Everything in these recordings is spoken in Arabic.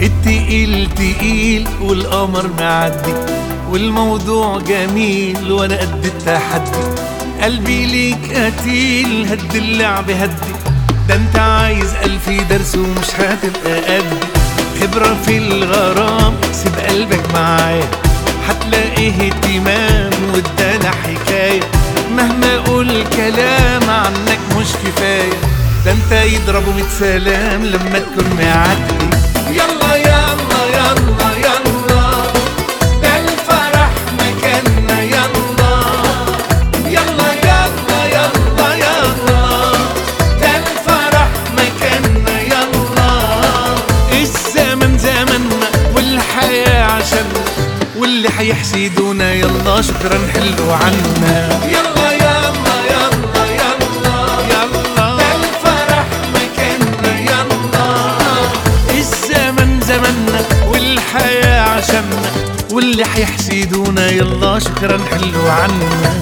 التقيل تقيل والقمر معدي، والموضوع جميل وانا قد التحدي. قلبي ليك قتيل، هد اللعب هدي، ده انت عايز ألف درس ومش هتبقى قدي. خبرة في الغرام سيب قلبك معايا، هتلاقيه اهتمام وادانا حكاية. مهما اقول كلام عنك مش كفاية، ده انت يضربوا 100 سلام لما تكون معدي. يلا يلا يلا يلا، ده الفرح مكاننا. يلا يلا يلا يلا يلا، ده الفرح مكاننا. يلا الزمن زمننا والحياة عشاننا، واللي هيحسدونا يلا شكرا حلوا عنا. يلا يلا يلا يلا يلا، ده الفرح مكاننا. يلا الزمن زمننا والحياة عشاننا، واللي هيحسدونا يلا شكرا حلوا عنا.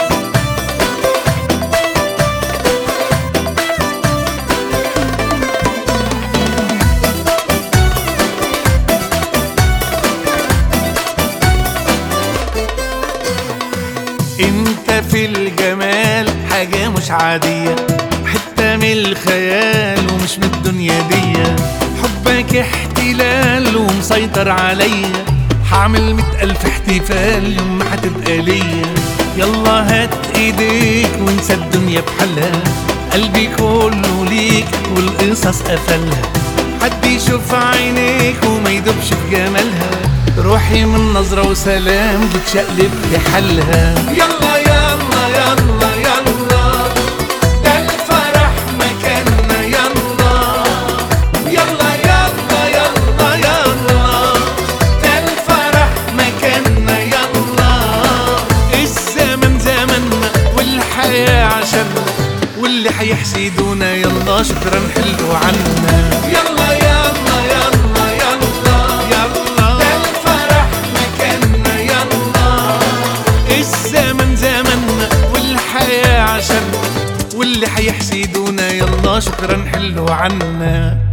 انت في الجمال حاجة مش عادية، حتة من الخيال ومش من الدنيا دي. حبك احتلال ومسيطر عليا، هعمل 100,000 احتفال يوم ما هتبقى ليا. يلا هات ايديك وانسى الدنيا بحالها، قلبي كله ليك والقصص قفلها. حد يشوف عينيك وما يدوبش في جمالها، روحي من نظرة وسلام بتشقلب لحالها. يلا يلا يلا يلا، ده الفرح مكاننا. يلا يلا يلا يلا يلا، ده الفرح مكاننا. يلا الزمن زمننا والحياة عشاننا، واللي هيحسدونا يلا شكرا حلوا عنا. يلا يلا يلا يلا يلا، ده الفرح مكاننا. يلا الزمن زمننا والحياة عشاننا، واللي هيحسدونا يلا شكرا حلوا عنا.